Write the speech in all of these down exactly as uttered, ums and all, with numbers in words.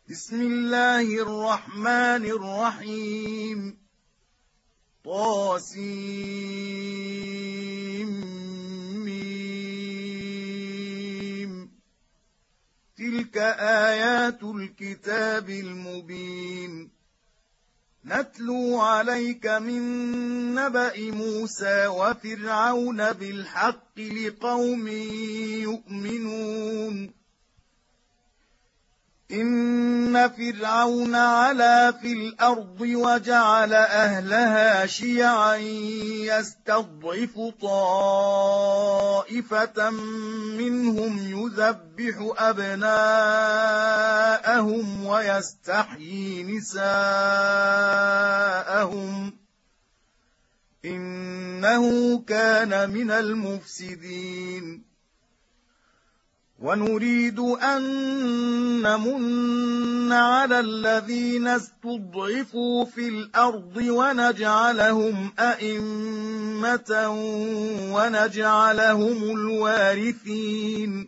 بسم الله الرحمن الرحيم. طاسيم. تلك آيات الكتاب المبين. نتلو عليك من نبأ موسى وفرعون بالحق لقوم يؤمنون. إن فرعون علا في الأرض وجعل أهلها شيعا يستضعف طائفة منهم يذبح أبناءهم ويستحيي نساءهم إنه كان من المفسدين. ونريد أن نمن على الذين استضعفوا في الأرض ونجعلهم أئمة ونجعلهم الوارثين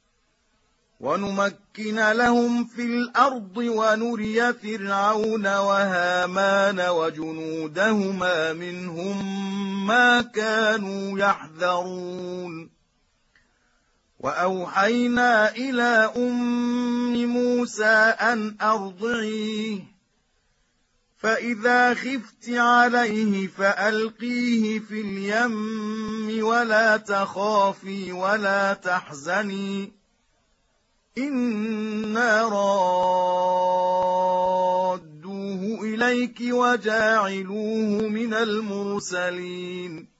ونمكن لهم في الأرض ونري فرعون وهامان وجنودهما منهم ما كانوا يحذرون. وأوحينا إلى أم موسى أن أرضعيه فإذا خفت عليه فألقيه في اليم ولا تخافي ولا تحزني إنا رادوه إليك وجاعلوه من المرسلين.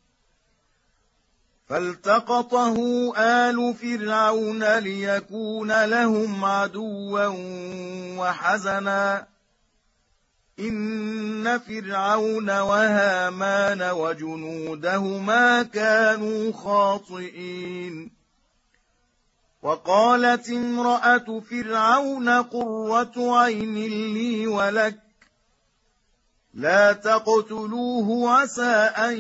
فالتقطه آل فرعون ليكون لهم عدوا وحزنا إن فرعون وهامان وجنودهما كانوا خاطئين. وقالت امرأة فرعون قرة عين لي ولك لا تقتلوه عسى أن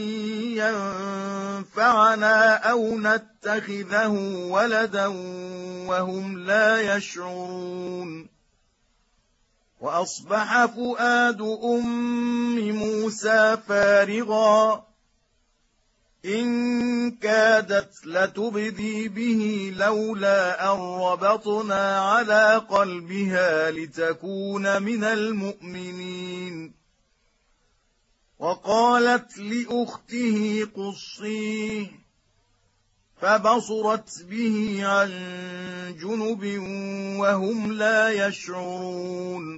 ينفعنا أو نتخذه ولدا وهم لا يشعرون. وأصبح فؤاد أم موسى فارغا إن كادت لتبدي به لولا أن ربطنا على قلبها لتكون من المؤمنين. وقالت لأخته قصيه فبصرت به عن جنب وهم لا يشعرون.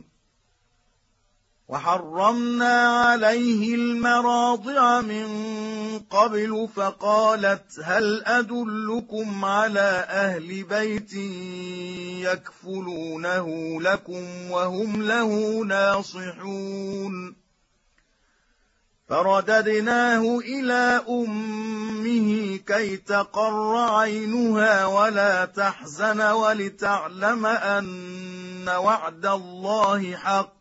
وحرمنا عليه المراضع من قبل فقالت هل أدلكم على أهل بيت يكفلونه لكم وهم له ناصحون. فرددناه إلى أمه كي تقر عينها ولا تحزن ولتعلم أن وعد الله حق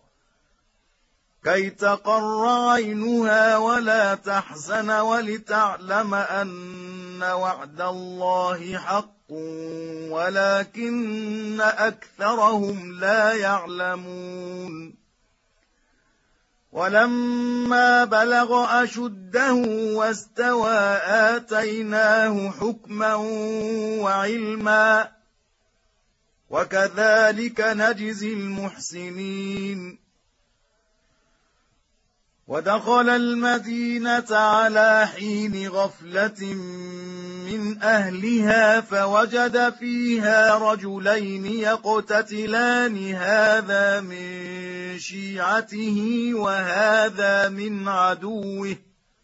كي تقر عينها ولا تحزن ولتعلم أن وعد الله حق ولكن أكثرهم لا يعلمون. ولما بلغ أشده واستوى آتيناه حكما وعلما وكذلك نجزي المحسنين. ودخل المدينة على حين غفلة من أهلها فوجد فيها رجلين يقتتلان هذا من شيعته وهذا من عدوه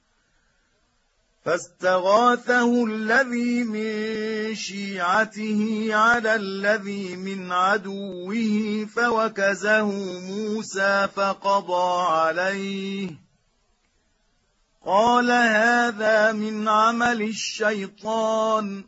فاستغاثه الذي من شيعته على الذي من عدوه فوكزه موسى فقضى عليه قال هذا من عمل الشيطان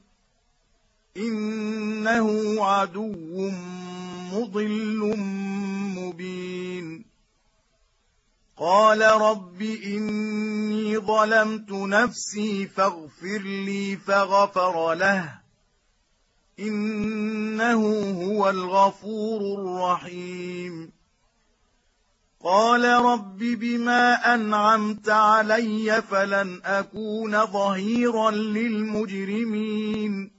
إنه عدو مضل مبين. قال رب إني ظلمت نفسي فاغفر لي فغفر له إنه هو الغفور الرحيم قال رب بما أنعمت علي فلن أكون ظهيرا للمجرمين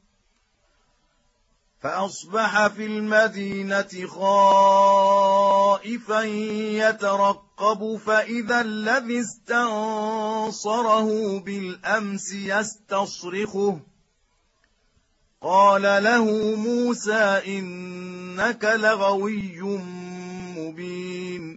فأصبح في المدينة خائفا يترقب فإذا الذي استنصره بالأمس يستصرخه قال له موسى إنك لغوي مبين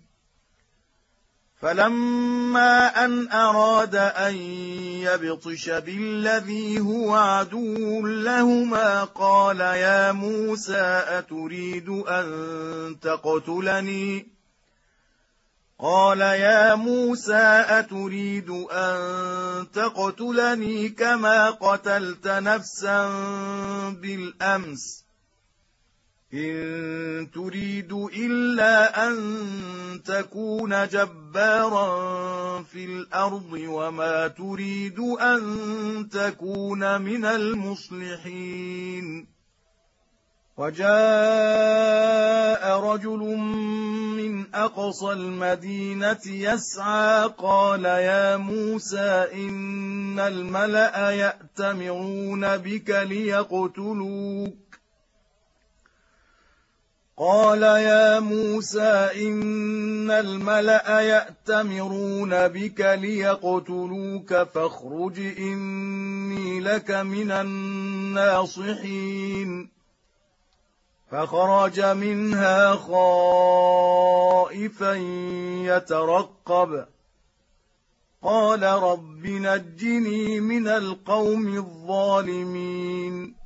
فلما أن أراد أن يبطش بالذي هو عدو لهما قال يا موسى أتريد أن تقتلني قال يا موسى أتريد أن تقتلني كما قتلت نفسا بالأمس إن تريد إلا أن تكون جبارا في الأرض وما تريد أن تكون من المصلحين وجاء رجل من أقصى المدينة يسعى قال يا موسى إن الملأ يأتمرون بك ليقتلوك قال يا موسى إن الملأ يأتمرون بك ليقتلوك فاخرج إني لك من الناصحين فخرج منها خائفا يترقب قال رب نجني من القوم الظالمين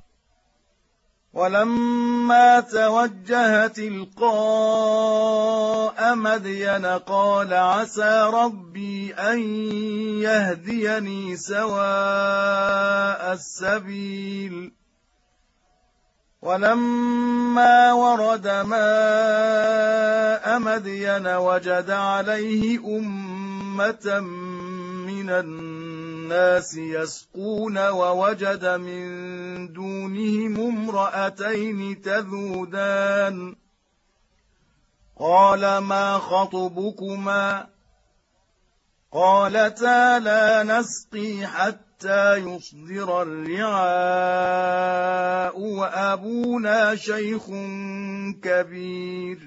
ولما توجه تلقاء مدين قال عسى ربي أن يهديني سواء السبيل ولما ورد ماء مدين وجد عليه أمة من الناس يسقون ووجد من دونهم امرأتين تذودان قال ما خطبكما قالتا لا نسقي حتى يصدر الرعاء وأبونا شيخ كبير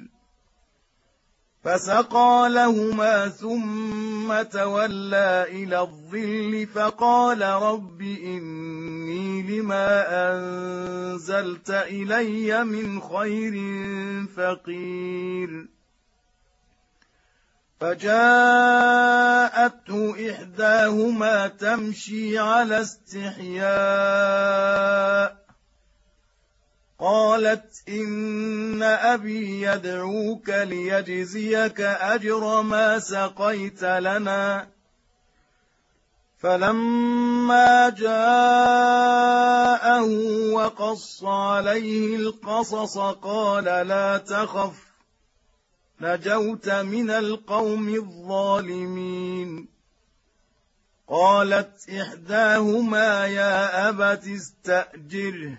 فسقى لهما ثم تولى إلى الظل فقال رب إني لما أنزلت إلي من خير فقير فجاءته إحداهما تمشي على استحياء قالت إن أبي يدعوك ليجزيك أجر ما سقيت لنا فلما جاءه وقص عليه القصص قال لا تخف نجوت من القوم الظالمين قالت إحداهما يا أبت استأجره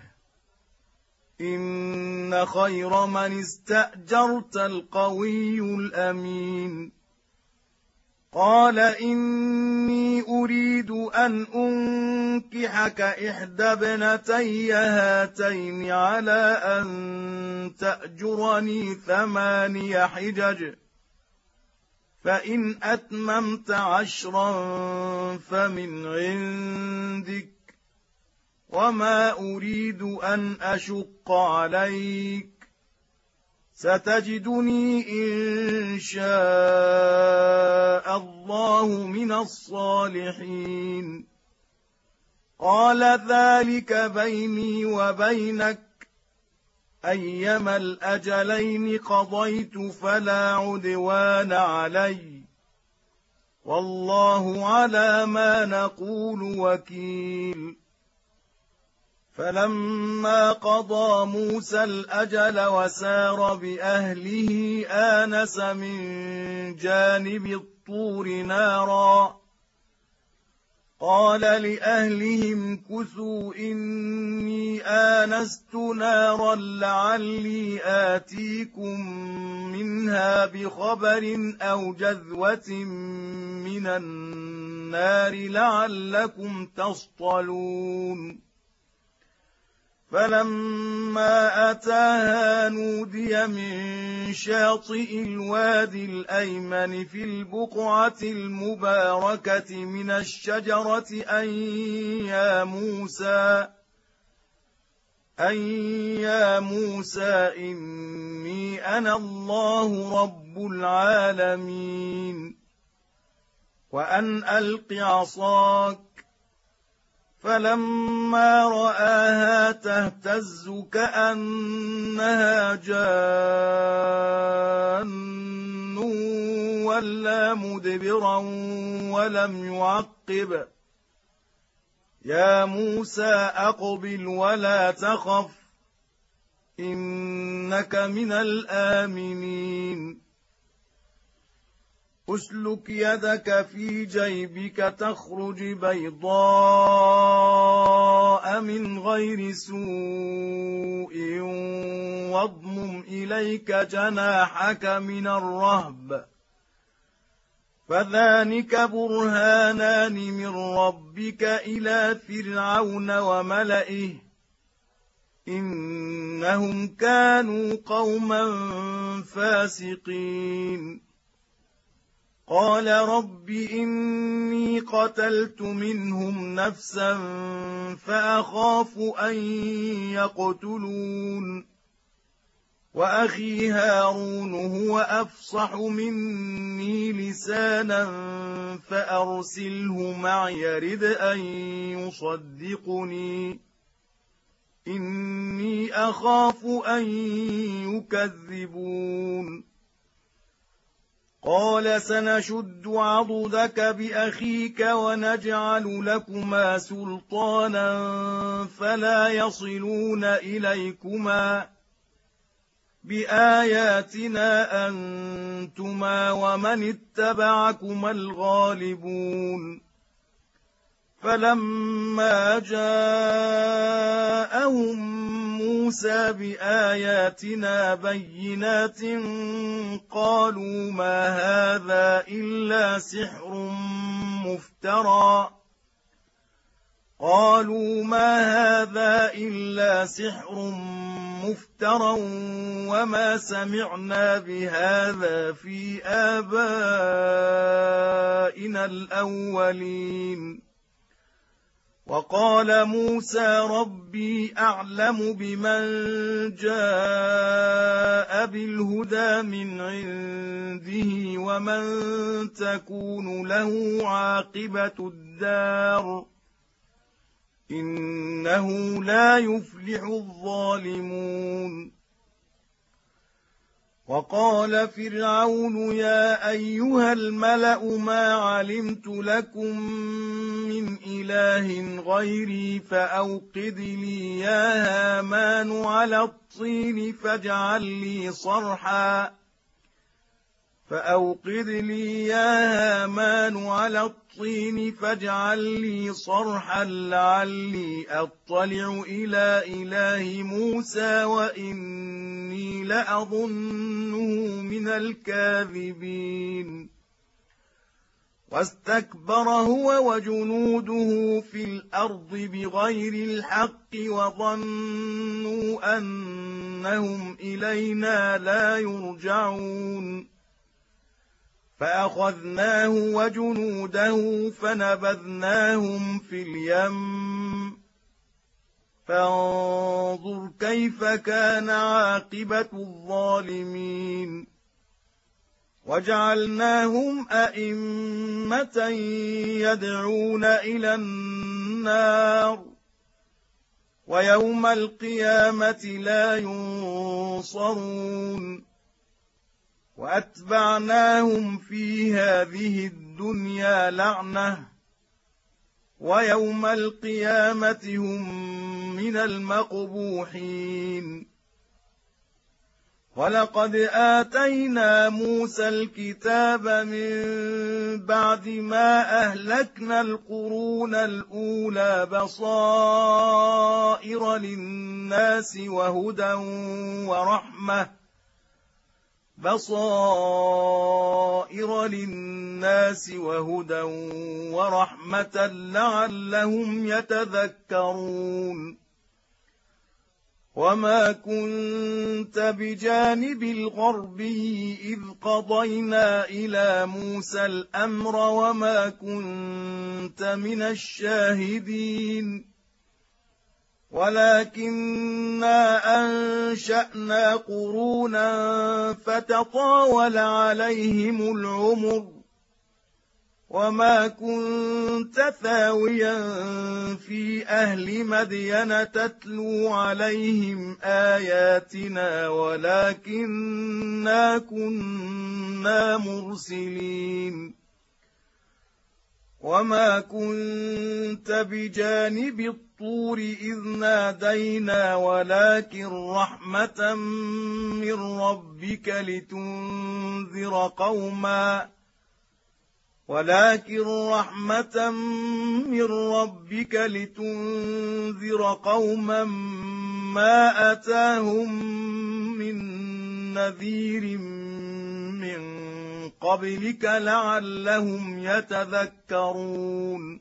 إن خير من استأجرت القوي الأمين قال إني أريد أن أنكحك إحدى ابنتي هاتين على أن تأجرني ثماني حجج فإن أتممت عشرا فمن عندك وما أريد أن أشق عليك ستجدني إن شاء الله من الصالحين قال ذلك بيني وبينك أيما الأجلين قضيت فلا عدوان علي والله على ما نقول وكيل فلما قضى موسى الأجل وسار بأهله آنس من جانب الطور نارا قال لأهلهم كثوا إني آنست نارا لعلي آتيكم منها بخبر أو جذوة من النار لعلكم تصطلون فلما أتاها نودي من شاطئ الوادي الأيمن في البقعة المباركة من الشجرة أن يا موسى أن يا موسى إني أنا الله رب العالمين وأن ألق عصاك فلما رآها تهتز كأنها جان ولا مدبرا ولم يعقب يا موسى أقبل ولا تخف إنك من الآمنين أسلك يدك في جيبك تخرج بيضاء من غير سوء واضمم إليك جناحك من الرهب فذلك برهانان من ربك إلى فرعون وملئه إنهم كانوا قوما فاسقين قال رب إني قتلت منهم نفسا فأخاف أن يقتلون وأخي هارون هو أفصح مني لسانا فأرسله معي يرد أن يصدقني إني أخاف أن يكذبون قال سنشد عضدك بأخيك ونجعل لكما سلطانا فلا يصلون إليكما بآياتنا أنتما ومن اتبعكما الغالبون فلما جاءهم موسى بآياتنا بينات قالوا ما هذا إلا سحر مفترى قالوا ما هذا إلا سحر مفترى وما سمعنا بهذا في آبائنا الأولين وقال موسى ربي أعلم بمن جاء بالهدى من عنده ومن تكون له عاقبة الدار إنه لا يفلح الظالمون وقال فرعون يا أيها الملأ ما علمت لكم من إله غيري فأوقد لي يا هامان على الطين فاجعل لي صرحا فأوقد لي يا هامان على الطين فاجعل لي صرحا لعلي أطلع إلى إله موسى وإني لأظنه من الكاذبين واستكبر هو وجنوده في الأرض بغير الحق وظنوا أنهم إلينا لا يرجعون فأخذناه وجنوده فنبذناهم في اليم فانظر كيف كان عاقبة الظالمين وجعلناهم أئمة يدعون إلى النار ويوم القيامة لا ينصرون وأتبعناهم في هذه الدنيا لعنة ويوم القيامة هم من المقبوحين ولقد آتينا موسى الكتاب من بعد ما أهلكنا القرون الأولى بصائر للناس وهدى ورحمة بصائر للناس وهدى ورحمة لعلهم يتذكرون وما كنت بجانب الغربي إذ قضينا إلى موسى الأمر وما كنت من الشاهدين ولكننا أنشأنا قرونا فتطاول عليهم العمر وما كنت ثاويا في أهل مدين تتلو عليهم آياتنا ولكننا كنا مرسلين وما كنت بجانب الطور إذ نادينا ولكن رحمة من ربك لتنذر قوما ولكن رحمة من ربك لتنذر قوما ما أتاهم من نذير من قبلك لعلهم يتذكرون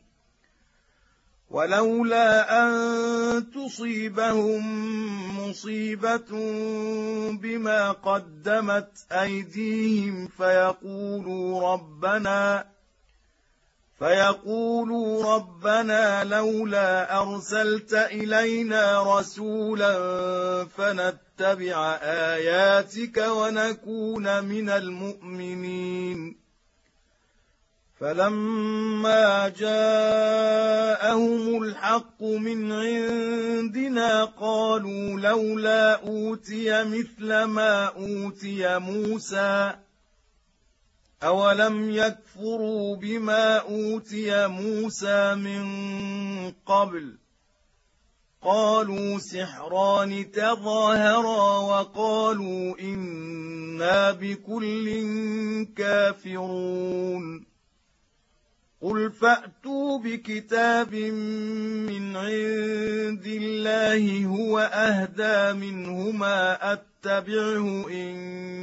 ولولا أن تصيبهم مصيبة بما قدمت أيديهم فيقولوا ربنا فيقولوا ربنا لولا أرسلت إلينا رسولا فنتبع آياتك ونكون من المؤمنين فلما جاءهم الحق من عندنا قالوا لولا أوتي مثل ما أوتي موسى أولم يكفروا بما أوتي موسى من قبل قالوا سحران تظاهرا وقالوا إنا بكل كافرون قل فأتوا بكتاب من عند الله هو أهدى منهما أتبعه إن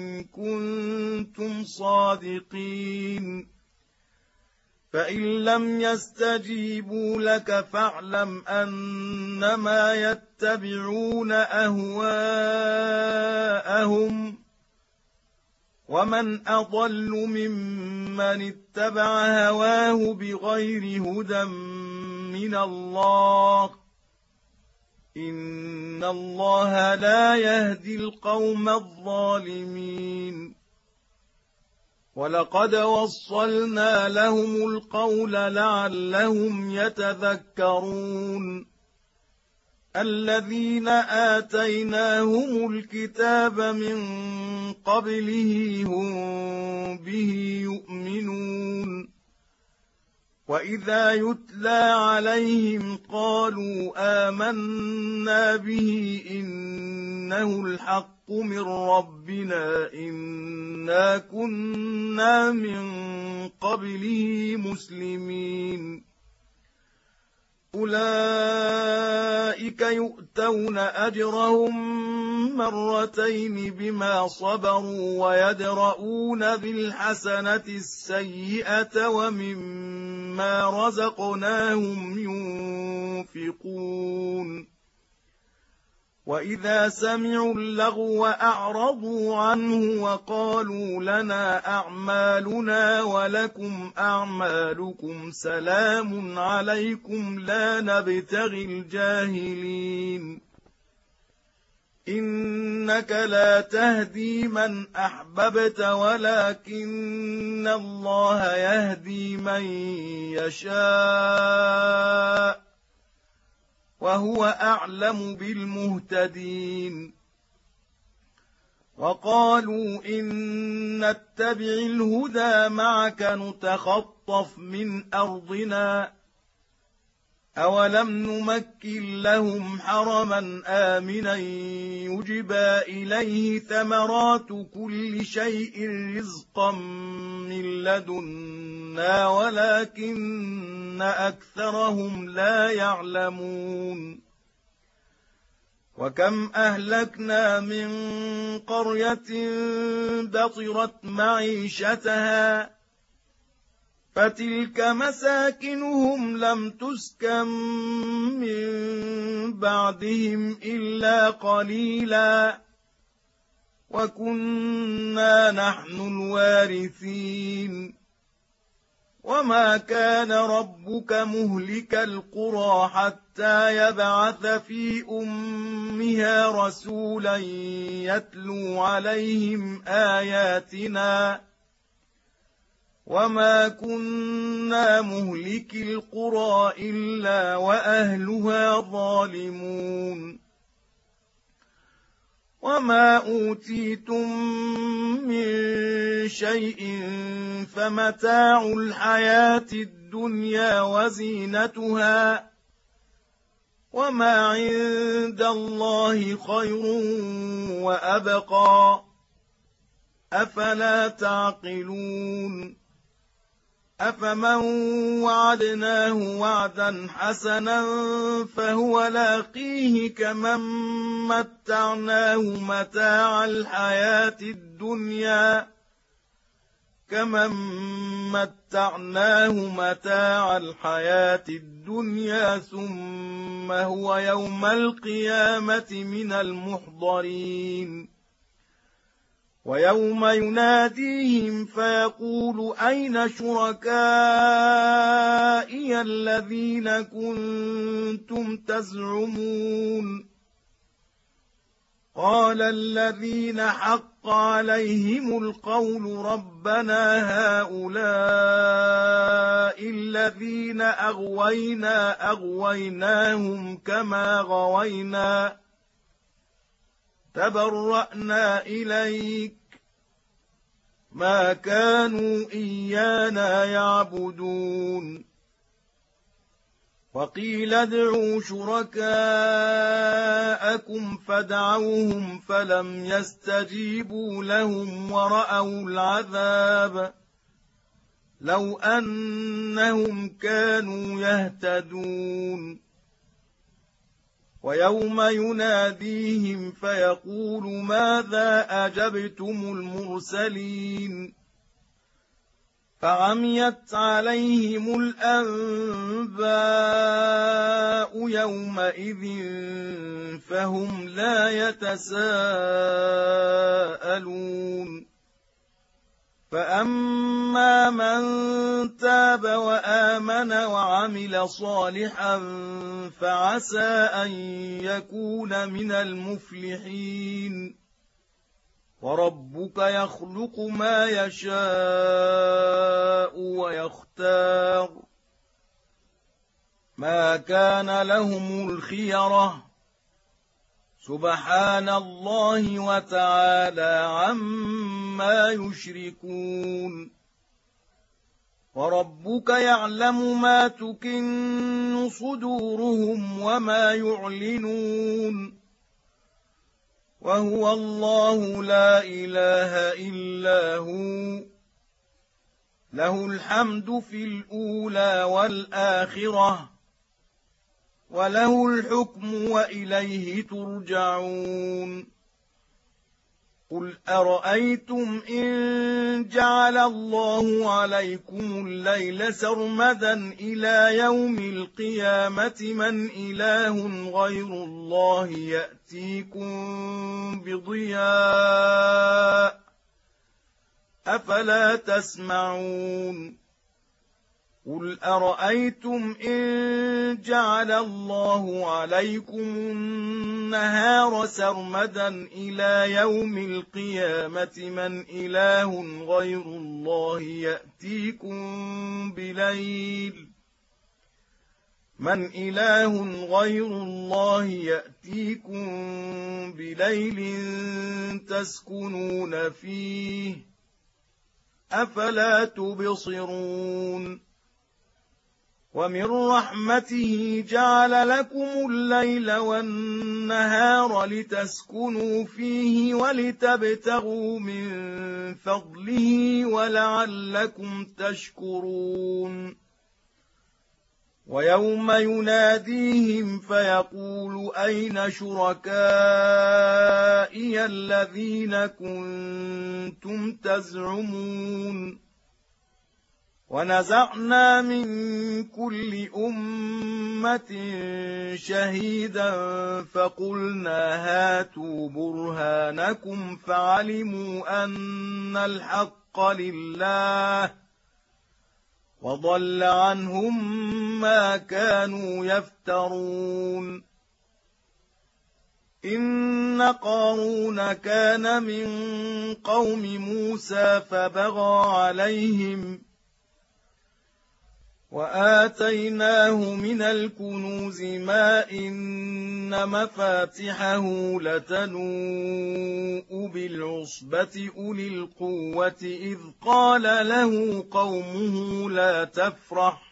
كنتم صادقين فإن لم يستجيبوا لك فاعلم أنما يتبعون أهواءهم ومن أضل ممن اتبع هواه بغير هدى من الله إن الله لا يهدي القوم الظالمين ولقد وصلنا لهم القول لعلهم يتذكرون الذين آتيناهم الكتاب من قبله هم به يؤمنون وإذا يتلى عليهم قالوا آمنا به إنه الحق من ربنا إنا كنا من قبله مسلمين أولئك يؤتون أجرهم مرتين بما صبروا ويدرؤون بالحسنة السيئة ومما رزقناهم ينفقون وإذا سمعوا اللغو أعرضوا عنه وقالوا لنا أعمالنا ولكم أعمالكم سلام عليكم لا نبتغي الجاهلين إنك لا تهدي من أحببت ولكن الله يهدي من يشاء وهو أعلم بالمهتدين وقالوا إن نتبع الهدى معك نتخطف من أرضنا أولم نمكن لهم حرما آمنا يجبى إليه ثمرات كل شيء رزقا من لدنا ولكن أكثرهم لا يعلمون وكم أهلكنا من قرية بطرت معيشتها فتلك مساكنهم لم تسكن من بعدهم إلا قليلا وكنا نحن الوارثين وما كان ربك مهلك القرى حتى يبعث في أمها رسولا يتلو عليهم آياتنا وما كنا مهلكي القرى إلا وأهلها ظالمون وما أوتيتم من شيء فمتاع الحياة الدنيا وزينتها وما عند الله خير وأبقى أفلا تعقلون أفمن وعدناه وعدا حسنا فهو لاقيه كمن متعناه متاع الحياة الدنيا كمن متعناه متاع الحياة الدنيا ثم هو يوم القيامة من المحضرين ويوم يناديهم فيقول أين شركائي الذين كنتم تزعمون قال الذين حق عليهم القول ربنا هؤلاء الذين أغوينا أغويناهم كما غوينا تبرأنا إليك ما كانوا إيانا يعبدون وقيل ادعوا شركاءكم فدعوهم فلم يستجيبوا لهم ورأوا العذاب لو أنهم كانوا يهتدون ويوم يناديهم فيقول ماذا أجبتم المرسلين فعميت عليهم الأنباء يومئذ فهم لا يتساءلون فأما من تاب وآمن وعمل صالحا فعسى أن يكون من المفلحين وربك يخلق ما يشاء ويختار ما كان لهم الخيرة سبحان الله وتعالى عما يشركون وربك يعلم ما تكن صدورهم وما يعلنون وهو الله لا إله إلا هو له الحمد في الأولى والآخرة وله الحكم وإليه ترجعون قل أرأيتم إن جعل الله عليكم الليل سرمدا إلى يوم القيامة من إله غير الله يأتيكم بضياء أفلا تسمعون قل أرأيتم إن جعل الله عليكم النهار سرمدا إلى يوم القيامة من إله غير الله يأتيكم بليل من إله غير الله يأتيكم بليل تسكنون فيه أفلا تبصرون ومن رحمته جعل لكم الليل والنهار لتسكنوا فيه ولتبتغوا من فضله ولعلكم تشكرون ويوم يناديهم فيقول أين شركائي الذين كنتم تزعمون ونزعنا من كل أمة شهيدا فقلنا هاتوا برهانكم فعلموا أن الحق لله وضل عنهم ما كانوا يفترون إن قارون كان من قوم موسى فبغى عليهم وآتيناه من الكنوز ما إن مفاتحه لتنوء بالعصبة أولي القوة إذ قال له قومه لا تفرح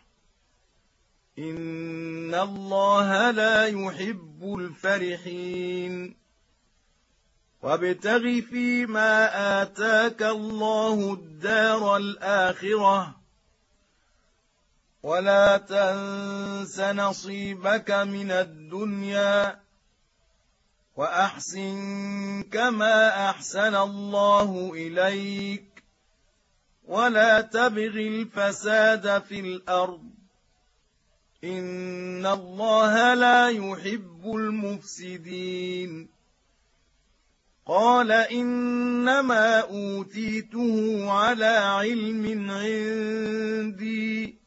إن الله لا يحب الفرحين وابتغ فيما آتاك الله الدار الآخرة ولا تنس نصيبك من الدنيا وأحسن كما أحسن الله إليك ولا تبغ الفساد في الأرض إن الله لا يحب المفسدين قال إنما أوتيته على علم عندي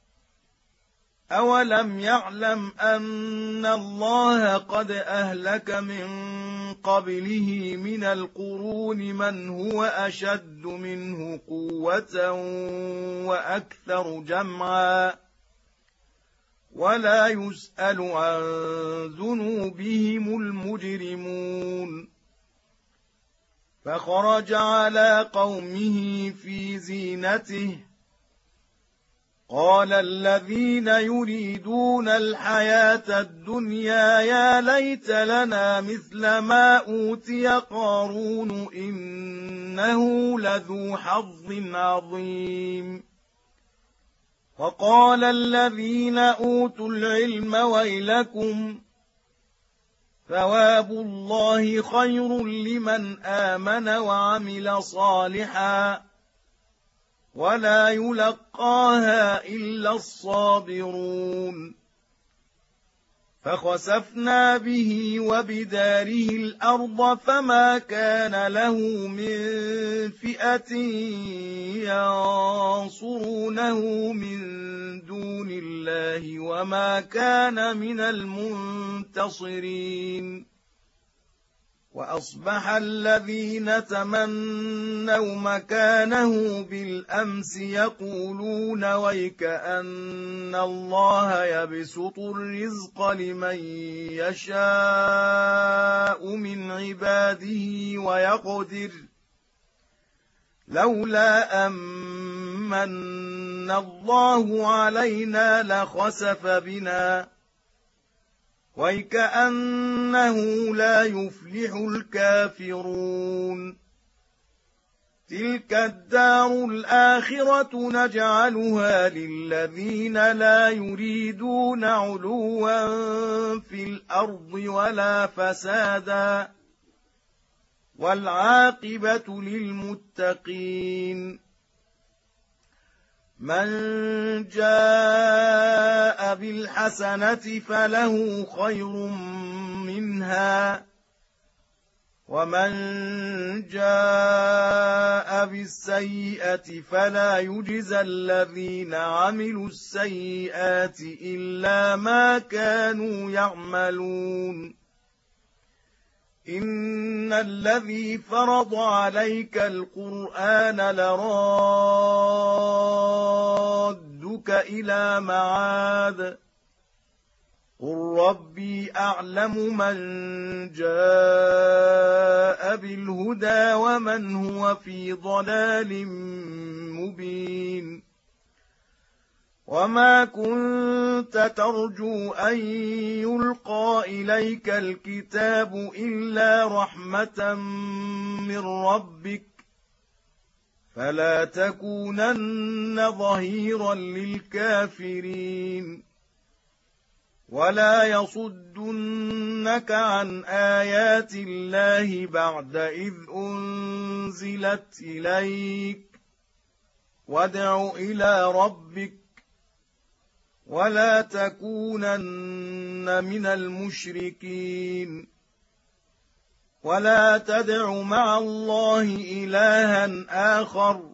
أولم يعلم أن الله قد أهلك من قبله من القرون من هو أشد منه قوة وأكثر جمعا ولا يسأل عن ذنوبهم المجرمون فخرج على قومه في زينته قال الذين يريدون الحياة الدنيا يا ليت لنا مثل ما أوتي قارون إنه لذو حظ عظيم وقال الذين أوتوا العلم ويلكم ثواب الله خير لمن آمن وعمل صالحا ولا يلقاها إلا الصابرون فخسفنا به وبداره الأرض فما كان له من فئة ينصرونه من دون الله وما كان من المنتصرين وأصبح الذين تمنوا مكانه بالأمس يقولون ويك أن الله يبسط الرزق لمن يشاء من عباده ويقدر لولا أمن الله علينا لخسف بنا ويكأنه لا يفلح الكافرون تلك الدار الآخرة نجعلها للذين لا يريدون علوا في الأرض ولا فسادا والعاقبة للمتقين من جاء بالحسنة فله خير منها ومن جاء بالسيئة فلا يجزى الذين عملوا السيئات إلا ما كانوا يعملون إن الذي فرض عليك القرآن لرادك إلى معاد قل ربي أعلم من جاء بالهدى ومن هو في ضلال مبين وما كنت ترجو أن يلقى إليك الكتاب إلا رحمة من ربك فلا تكونن ظهيرا للكافرين ولا يصدنك عن آيات الله بعد إذ أنزلت إليك وادع إلى ربك ولا تكونن من المشركين ولا تدع مع الله إلها آخر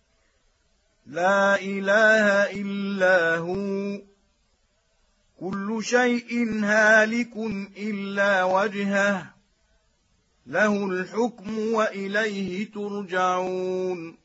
لا إله إلا هو كل شيء هالك إلا وجهه له الحكم وإليه ترجعون